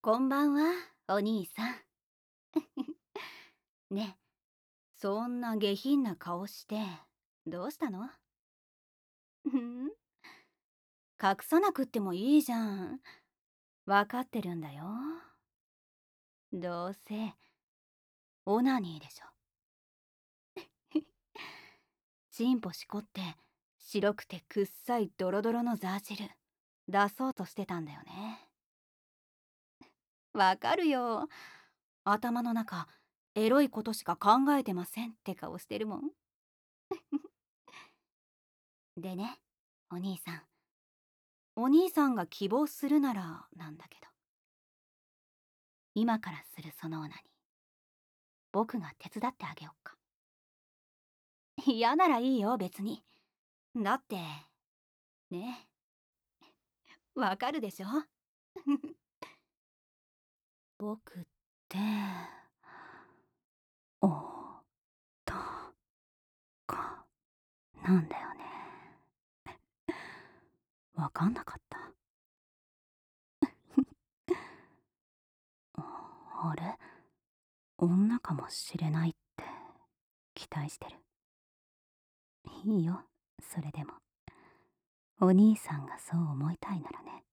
こんばんは、お兄さん。ね、そんな下品な顔して、どうしたの？ふん、隠さなくってもいいじゃん。わかってるんだよ。どうせ、オナニーでしょ。チンポしこって、白くてくっさいドロドロのザー汁、出そうとしてたんだよね。わかるよ。頭の中、エロいことしか考えてませんって顔してるもん。でね、お兄さん。お兄さんが希望するならなんだけど、今からするそのオナに僕が手伝ってあげよっか。嫌ならいいよ、別に。だってね、わかるでしょ？僕っておたかなんだよね。わかんなかった。あれ、女かもしれないって期待してる。いいよ、それでも。お兄さんがそう思いたいならね。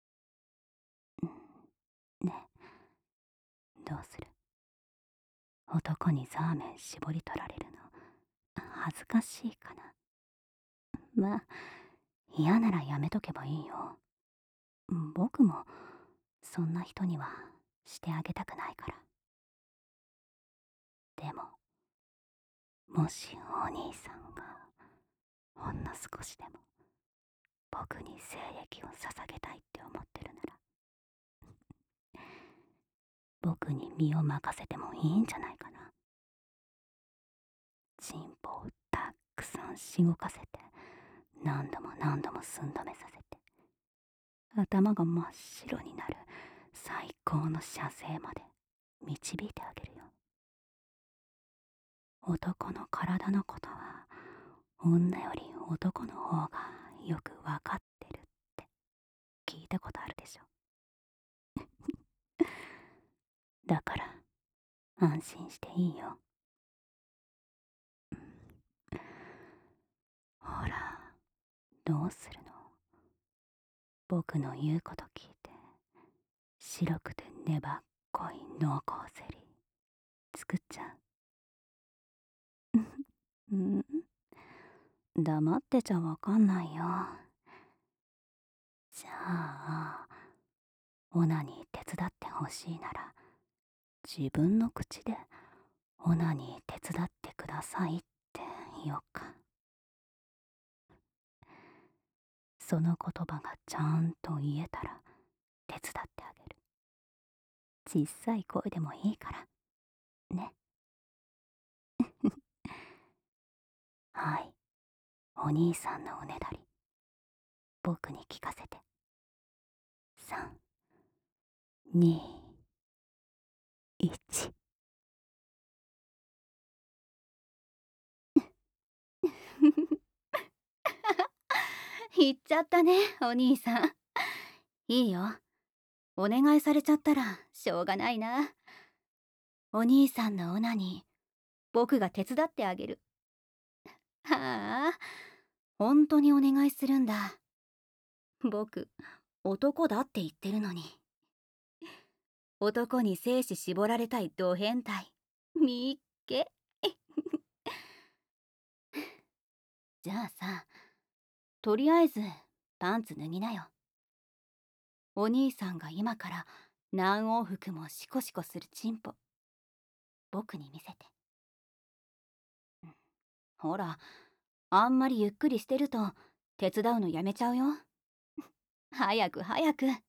ね、どうする？男にザーメン絞り取られるの恥ずかしいかな。まあ嫌ならやめとけばいいよ。僕もそんな人にはしてあげたくないから。でももしお兄さんがほんの少しでも僕に精液を捧げたいって思ってるなら、僕に身を任せてもいいんじゃないかな。チンポをたくさんしごかせて、何度も何度も寸止めさせて、頭が真っ白になる最高の射精まで導いてあげるよ。男の体のことは女より男の方がよくわかってるって聞いたことあるでしょ。だから安心していいよ。ほら、どうするの？僕の言うこと聞いて、白くて粘っこい濃厚ゼリー作っちゃう？黙ってちゃわかんないよ。じゃあオナニー手伝ってほしいなら、自分の口でオナニー手伝ってくださいって言おうか。その言葉がちゃんと言えたら手伝ってあげる。小さい声でもいいからね。はい、お兄さんのおねだり僕に聞かせて。3、2、1。言っちゃったね、お兄さん。いいよ、お願いされちゃったらしょうがないな。お兄さんのオナニー僕が手伝ってあげる。はあ、本当にお願いするんだ。僕男だって言ってるのに。男に精子絞られたいド変態みっけ。じゃあさ、とりあえずパンツ脱ぎなよ。お兄さんが今から何往復もシコシコするチンポ僕に見せて。ほら、あんまりゆっくりしてると手伝うのやめちゃうよ。早く早く。